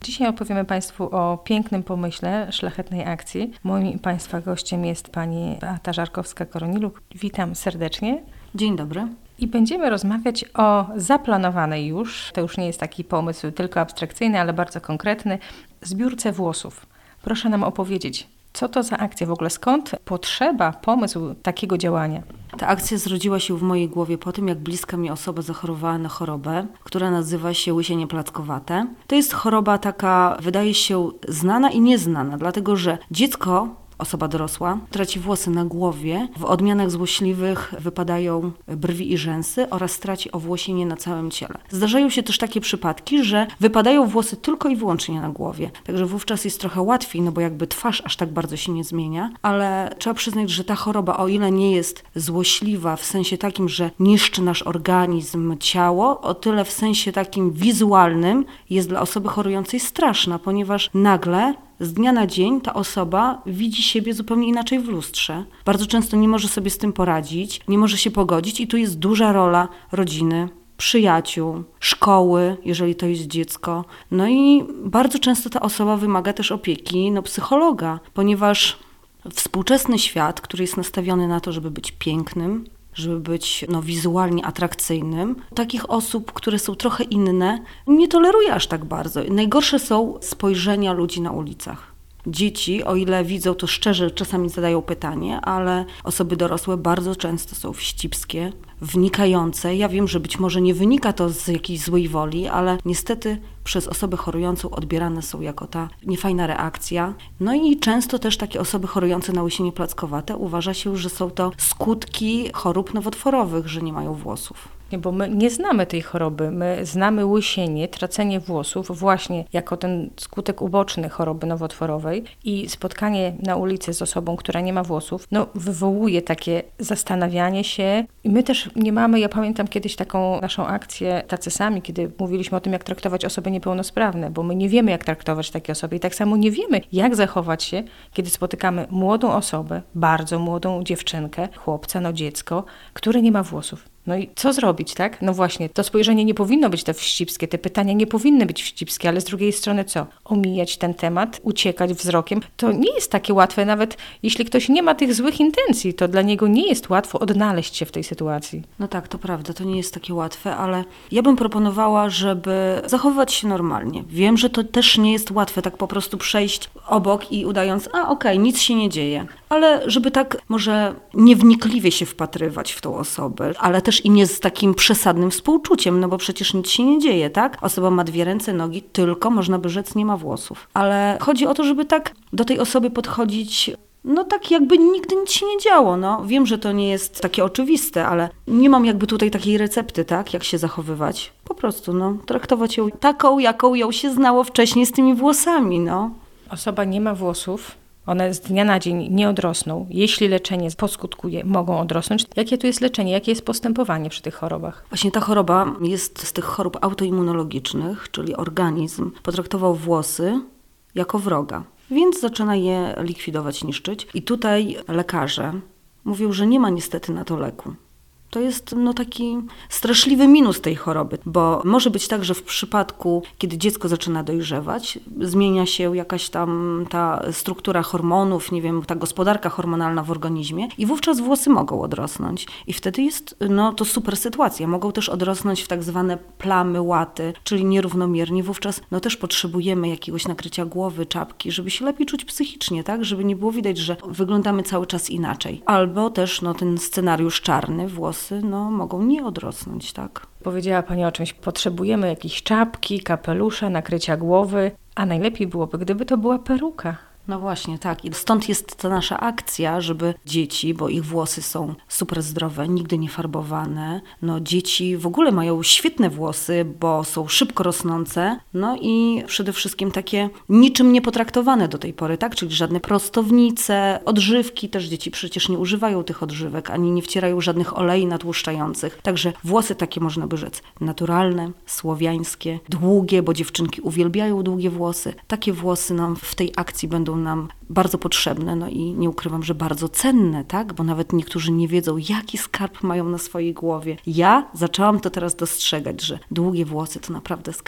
Dzisiaj opowiemy Państwu o pięknym pomyśle, szlachetnej akcji. Moim i Państwa gościem jest pani Beata Żarkowska-Koroniluk. Witam serdecznie. Dzień dobry. I będziemy rozmawiać o zaplanowanej już, to już nie jest taki pomysł tylko abstrakcyjny, ale bardzo konkretny, zbiórce włosów. Proszę nam opowiedzieć, co to za akcja w ogóle, skąd potrzeba, pomysł takiego działania? Ta akcja zrodziła się w mojej głowie po tym, jak bliska mi osoba zachorowała na chorobę, która nazywa się łysienie plackowate. To jest choroba taka, wydaje się, znana i nieznana, dlatego że dziecko, osoba dorosła, traci włosy na głowie, w odmianach złośliwych wypadają brwi i rzęsy oraz traci owłosienie na całym ciele. Zdarzają się też takie przypadki, że wypadają włosy tylko i wyłącznie na głowie. Także wówczas jest trochę łatwiej, no bo jakby twarz aż tak bardzo się nie zmienia, ale trzeba przyznać, że ta choroba, o ile nie jest złośliwa w sensie takim, że niszczy nasz organizm, ciało, o tyle w sensie takim wizualnym jest dla osoby chorującej straszna, ponieważ nagle z dnia na dzień ta osoba widzi siebie zupełnie inaczej w lustrze. Bardzo często nie może sobie z tym poradzić, nie może się pogodzić i tu jest duża rola rodziny, przyjaciół, szkoły, jeżeli to jest dziecko. No i bardzo często ta osoba wymaga też opieki psychologa, ponieważ współczesny świat, który jest nastawiony na to, żeby być pięknym, żeby być wizualnie atrakcyjnym. Takich osób, które są trochę inne, nie toleruje aż tak bardzo. Najgorsze są spojrzenia ludzi na ulicach. Dzieci, o ile widzą, to szczerze czasami zadają pytanie, ale osoby dorosłe bardzo często są wścibskie, wnikające. Ja wiem, że być może nie wynika to z jakiejś złej woli, ale niestety przez osobę chorującą odbierane są jako ta niefajna reakcja. No i często też takie osoby chorujące na łysienie plackowate uważa się, że są to skutki chorób nowotworowych, że nie mają włosów. Nie, bo my nie znamy tej choroby. My znamy łysienie, tracenie włosów właśnie jako ten skutek uboczny choroby nowotworowej i spotkanie na ulicy z osobą, która nie ma włosów, wywołuje takie zastanawianie się. I my też nie mamy, ja pamiętam kiedyś taką naszą akcję tacy sami, kiedy mówiliśmy o tym, jak traktować osoby niepełnosprawne, bo my nie wiemy, jak traktować takie osoby i tak samo nie wiemy, jak zachować się, kiedy spotykamy młodą osobę, bardzo młodą dziewczynkę, chłopca, dziecko, które nie ma włosów. No i co zrobić, tak? No właśnie, to spojrzenie nie powinno być te wścibskie, te pytania nie powinny być wścibskie, ale z drugiej strony co? Omijać ten temat, uciekać wzrokiem. To nie jest takie łatwe, nawet jeśli ktoś nie ma tych złych intencji, to dla niego nie jest łatwo odnaleźć się w tej sytuacji. No tak, to prawda, to nie jest takie łatwe, ale ja bym proponowała, żeby zachowywać się normalnie. Wiem, że to też nie jest łatwe, tak po prostu przejść obok i udając, okej, nic się nie dzieje. Ale żeby tak może niewnikliwie się wpatrywać w tą osobę, ale też i nie z takim przesadnym współczuciem, no bo przecież nic się nie dzieje, tak? Osoba ma 2 ręce, nogi, tylko można by rzec nie ma włosów. Ale chodzi o to, żeby tak do tej osoby podchodzić, tak jakby nigdy nic się nie działo, Wiem, że to nie jest takie oczywiste, ale nie mam jakby tutaj takiej recepty, tak? Jak się zachowywać. Po prostu, traktować ją taką, jaką ją się znało wcześniej z tymi włosami, Osoba nie ma włosów. One z dnia na dzień nie odrosną. Jeśli leczenie poskutkuje, mogą odrosnąć. Jakie tu jest leczenie? Jakie jest postępowanie przy tych chorobach? Właśnie ta choroba jest z tych chorób autoimmunologicznych, czyli organizm potraktował włosy jako wroga, więc zaczyna je likwidować, niszczyć. I tutaj lekarze mówią, że nie ma niestety na to leku. To jest taki straszliwy minus tej choroby, bo może być tak, że w przypadku, kiedy dziecko zaczyna dojrzewać, zmienia się jakaś tam ta struktura hormonów, nie wiem, ta gospodarka hormonalna w organizmie i wówczas włosy mogą odrosnąć. I wtedy jest to super sytuacja. Mogą też odrosnąć w tak zwane plamy, łaty, czyli nierównomiernie. Wówczas też potrzebujemy jakiegoś nakrycia głowy, czapki, żeby się lepiej czuć psychicznie, tak? Żeby nie było widać, że wyglądamy cały czas inaczej. Albo też ten scenariusz czarny, włosy mogą nie odrosnąć, tak? Powiedziała Pani o czymś. Potrzebujemy jakiejś czapki, kapelusza, nakrycia głowy, a najlepiej byłoby, gdyby to była peruka. No właśnie, tak. I stąd jest ta nasza akcja, żeby dzieci, bo ich włosy są super zdrowe, nigdy nie farbowane. Dzieci w ogóle mają świetne włosy, bo są szybko rosnące. I przede wszystkim takie niczym nie potraktowane do tej pory, tak? Czyli żadne prostownice, odżywki. Też dzieci przecież nie używają tych odżywek, ani nie wcierają żadnych olei natłuszczających. Także włosy takie, można by rzec, naturalne, słowiańskie, długie, bo dziewczynki uwielbiają długie włosy. Takie włosy nam w tej akcji będą nam bardzo potrzebne, i nie ukrywam, że bardzo cenne, tak? Bo nawet niektórzy nie wiedzą, jaki skarb mają na swojej głowie. Ja zaczęłam to teraz dostrzegać, że długie włosy to naprawdę skarb.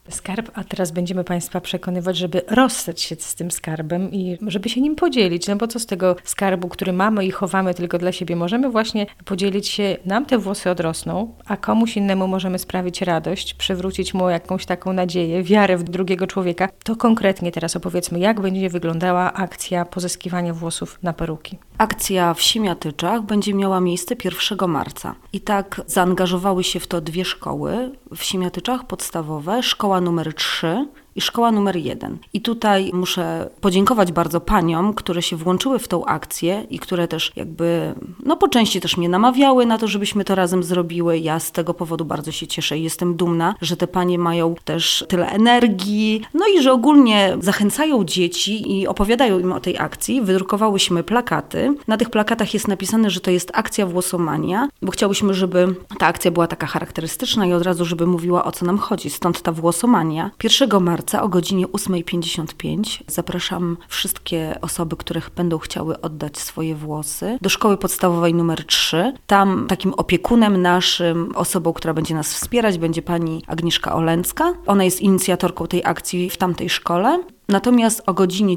Skarb, a teraz będziemy Państwa przekonywać, żeby rozstać się z tym skarbem i żeby się nim podzielić. No bo co z tego skarbu, który mamy i chowamy tylko dla siebie? Możemy właśnie podzielić się, nam te włosy odrosną, a komuś innemu możemy sprawić radość, przywrócić mu jakąś taką nadzieję, wiarę w drugiego człowieka. To konkretnie teraz opowiedzmy, jak będzie wyglądała akcja pozyskiwania włosów na peruki. Akcja w Siemiatyczach będzie miała miejsce 1 marca. I tak zaangażowały się w to 2 szkoły w Siemiatyczach podstawowe, szkoła numer 3 i szkoła numer 1. I tutaj muszę podziękować bardzo paniom, które się włączyły w tą akcję i które też jakby, po części też mnie namawiały na to, żebyśmy to razem zrobiły. Ja z tego powodu bardzo się cieszę i jestem dumna, że te panie mają też tyle energii, i że ogólnie zachęcają dzieci i opowiadają im o tej akcji. Wydrukowałyśmy plakaty. Na tych plakatach jest napisane, że to jest akcja Włosomania, bo chciałyśmy, żeby ta akcja była taka charakterystyczna i od razu, żeby mówiła, o co nam chodzi. Stąd ta Włosomania. 1 marca o godzinie 8:55 zapraszam wszystkie osoby, które będą chciały oddać swoje włosy do szkoły podstawowej numer 3. Tam takim opiekunem naszym, osobą, która będzie nas wspierać, będzie pani Agnieszka Olęcka. Ona jest inicjatorką tej akcji w tamtej szkole. Natomiast o godzinie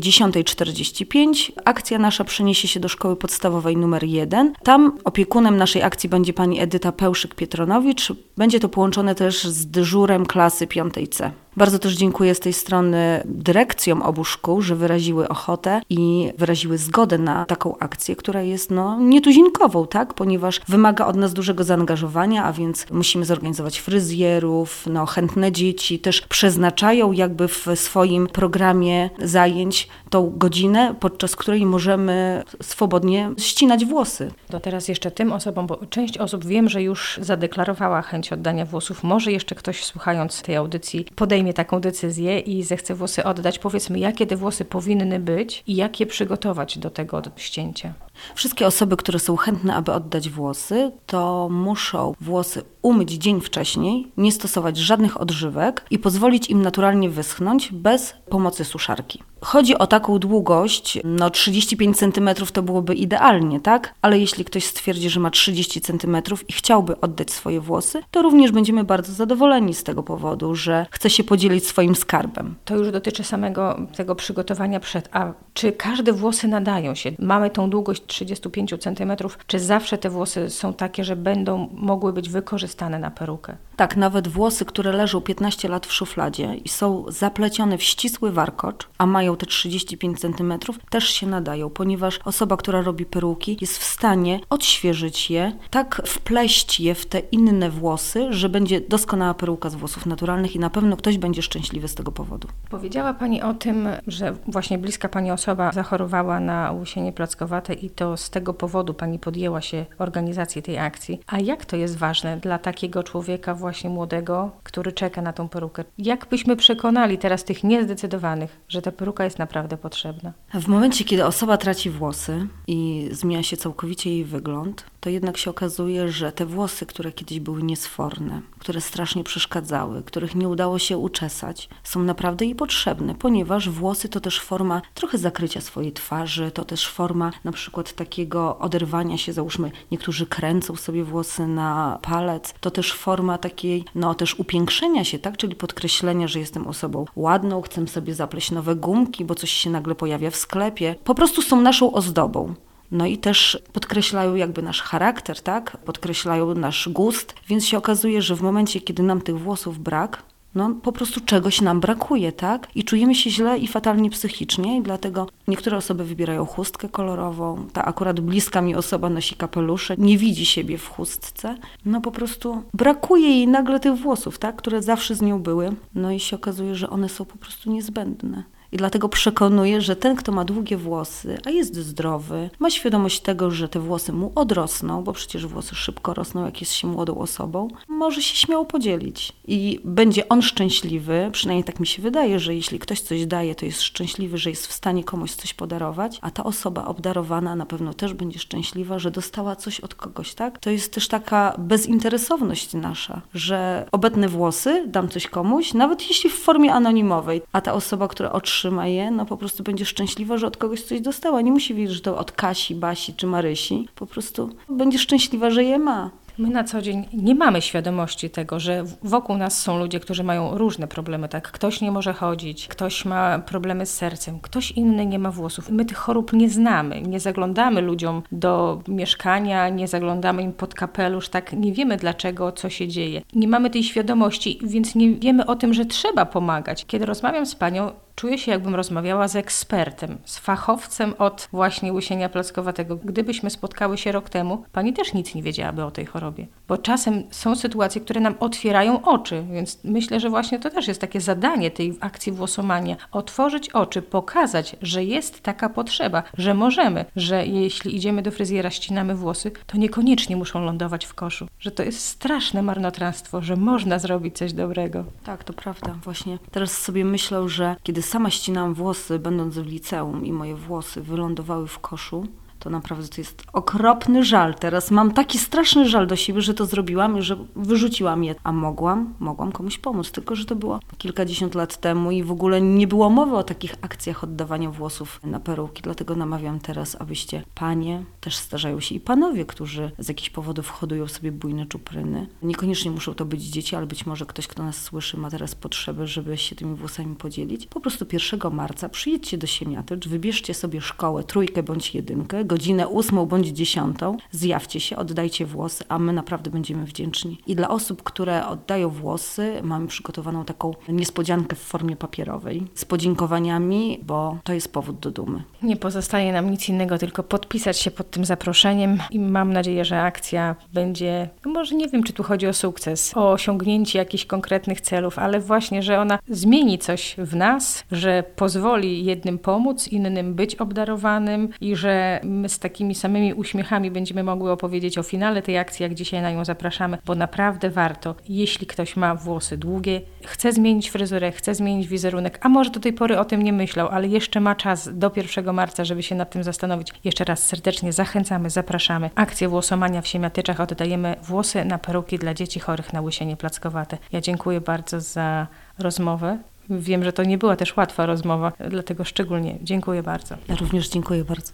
10:45 akcja nasza przeniesie się do szkoły podstawowej numer 1. Tam opiekunem naszej akcji będzie pani Edyta Pełszyk-Pietronowicz. Będzie to połączone też z dyżurem klasy 5C. Bardzo też dziękuję z tej strony dyrekcjom obu szkół, że wyraziły ochotę i wyraziły zgodę na taką akcję, która jest nietuzinkową, tak? Ponieważ wymaga od nas dużego zaangażowania, a więc musimy zorganizować fryzjerów, chętne dzieci też przeznaczają jakby w swoim programie zajęć tą godzinę, podczas której możemy swobodnie ścinać włosy. To teraz jeszcze tym osobom, bo część osób wiem, że już zadeklarowała chęć oddania włosów. Może jeszcze ktoś, słuchając tej audycji, podejmie taką decyzję i zechce włosy oddać. Powiedzmy, jakie te włosy powinny być i jak je przygotować do tego ścięcia. Wszystkie osoby, które są chętne, aby oddać włosy, to muszą włosy umyć dzień wcześniej, nie stosować żadnych odżywek i pozwolić im naturalnie wyschnąć bez pomocy suszarki. Chodzi o taką długość, 35 cm to byłoby idealnie, tak? Ale jeśli ktoś stwierdzi, że ma 30 cm i chciałby oddać swoje włosy, to również będziemy bardzo zadowoleni z tego powodu, że chce się podzielić swoim skarbem. To już dotyczy samego tego przygotowania przed. A czy każde włosy nadają się? Mamy tą długość 35 cm. Czy zawsze te włosy są takie, że będą mogły być wykorzystane na perukę? Tak, nawet włosy, które leżą 15 lat w szufladzie i są zaplecione w ścisły warkocz, a mają te 35 cm, też się nadają, ponieważ osoba, która robi peruki, jest w stanie odświeżyć je, tak wpleść je w te inne włosy, że będzie doskonała peruka z włosów naturalnych i na pewno ktoś będzie szczęśliwy z tego powodu. Powiedziała Pani o tym, że właśnie bliska Pani osoba zachorowała na łysienie plackowate i to z tego powodu Pani podjęła się organizacji tej akcji. A jak to jest ważne dla takiego człowieka właśnie młodego, który czeka na tą perukę? Jak byśmy przekonali teraz tych niezdecydowanych, że ta peruka jest naprawdę potrzebna? W momencie, kiedy osoba traci włosy i zmienia się całkowicie jej wygląd, to jednak się okazuje, że te włosy, które kiedyś były niesforne, które strasznie przeszkadzały, których nie udało się uczesać, są naprawdę jej potrzebne, ponieważ włosy to też forma trochę zakrycia swojej twarzy, to też forma na przykład takiego oderwania się, załóżmy, niektórzy kręcą sobie włosy na palec, to też forma takiej, też upiększenia się, tak, czyli podkreślenia, że jestem osobą ładną, chcę sobie zapleść nowe gumki, bo coś się nagle pojawia w sklepie, po prostu są naszą ozdobą. I też podkreślają jakby nasz charakter, tak? Podkreślają nasz gust, więc się okazuje, że w momencie, kiedy nam tych włosów brak, po prostu czegoś nam brakuje, tak? I czujemy się źle i fatalnie psychicznie i dlatego niektóre osoby wybierają chustkę kolorową, ta akurat bliska mi osoba nosi kapelusze, nie widzi siebie w chustce, po prostu brakuje jej nagle tych włosów, tak? Które zawsze z nią były, i się okazuje, że one są po prostu niezbędne. I dlatego przekonuję, że ten, kto ma długie włosy, a jest zdrowy, ma świadomość tego, że te włosy mu odrosną, bo przecież włosy szybko rosną, jak jest się młodą osobą, może się śmiało podzielić. I będzie on szczęśliwy, przynajmniej tak mi się wydaje, że jeśli ktoś coś daje, to jest szczęśliwy, że jest w stanie komuś coś podarować, a ta osoba obdarowana na pewno też będzie szczęśliwa, że dostała coś od kogoś, tak? To jest też taka bezinteresowność nasza, że obetnę włosy, dam coś komuś, nawet jeśli w formie anonimowej, a ta osoba, która otrzyma je, po prostu będzie szczęśliwa, że od kogoś coś dostała. Nie musi wiedzieć, że to od Kasi, Basi czy Marysi. Po prostu będzie szczęśliwa, że je ma. My na co dzień nie mamy świadomości tego, że wokół nas są ludzie, którzy mają różne problemy, tak? Ktoś nie może chodzić, ktoś ma problemy z sercem, ktoś inny nie ma włosów. My tych chorób nie znamy, nie zaglądamy ludziom do mieszkania, nie zaglądamy im pod kapelusz, tak? Nie wiemy dlaczego, co się dzieje. Nie mamy tej świadomości, więc nie wiemy o tym, że trzeba pomagać. Kiedy rozmawiam z panią, czuję się, jakbym rozmawiała z ekspertem, z fachowcem od właśnie łysienia plackowatego. Gdybyśmy spotkały się rok temu, pani też nic nie wiedziałaby o tej chorobie. Bo czasem są sytuacje, które nam otwierają oczy, więc myślę, że właśnie to też jest takie zadanie tej akcji Włosomania. Otworzyć oczy, pokazać, że jest taka potrzeba, że możemy, że jeśli idziemy do fryzjera, ścinamy włosy, to niekoniecznie muszą lądować w koszu. Że to jest straszne marnotrawstwo, że można zrobić coś dobrego. Tak, to prawda. Właśnie teraz sobie myślę, że kiedy sama ścinałam włosy, będąc w liceum i moje włosy wylądowały w koszu, to naprawdę to jest okropny żal. Teraz mam taki straszny żal do siebie, że to zrobiłam i że wyrzuciłam je. A mogłam komuś pomóc, tylko że to było kilkadziesiąt lat temu i w ogóle nie było mowy o takich akcjach oddawania włosów na peruki. Dlatego namawiam teraz, abyście panie, też starzają się i panowie, którzy z jakichś powodów hodują sobie bujne czupryny. Niekoniecznie muszą to być dzieci, ale być może ktoś, kto nas słyszy, ma teraz potrzebę, żeby się tymi włosami podzielić. Po prostu 1 marca przyjedźcie do Siemiatycz, wybierzcie sobie szkołę 3 bądź 1, godzinę 8 bądź 10, zjawcie się, oddajcie włosy, a my naprawdę będziemy wdzięczni. I dla osób, które oddają włosy, mamy przygotowaną taką niespodziankę w formie papierowej z podziękowaniami, bo to jest powód do dumy. Nie pozostaje nam nic innego, tylko podpisać się pod tym zaproszeniem i mam nadzieję, że akcja będzie, może nie wiem, czy tu chodzi o sukces, o osiągnięcie jakichś konkretnych celów, ale właśnie, że ona zmieni coś w nas, że pozwoli jednym pomóc, innym być obdarowanym i że my z takimi samymi uśmiechami będziemy mogły opowiedzieć o finale tej akcji, jak dzisiaj na nią zapraszamy, bo naprawdę warto. Jeśli ktoś ma włosy długie, chce zmienić fryzurę, chce zmienić wizerunek, a może do tej pory o tym nie myślał, ale jeszcze ma czas do 1 marca, żeby się nad tym zastanowić. Jeszcze raz serdecznie zachęcamy, zapraszamy. Akcję Włosomania w Siemiatyczach, oddajemy włosy na peruki dla dzieci chorych na łysienie plackowate. Ja dziękuję bardzo za rozmowę. Wiem, że to nie była też łatwa rozmowa, dlatego szczególnie dziękuję bardzo. Ja również dziękuję bardzo.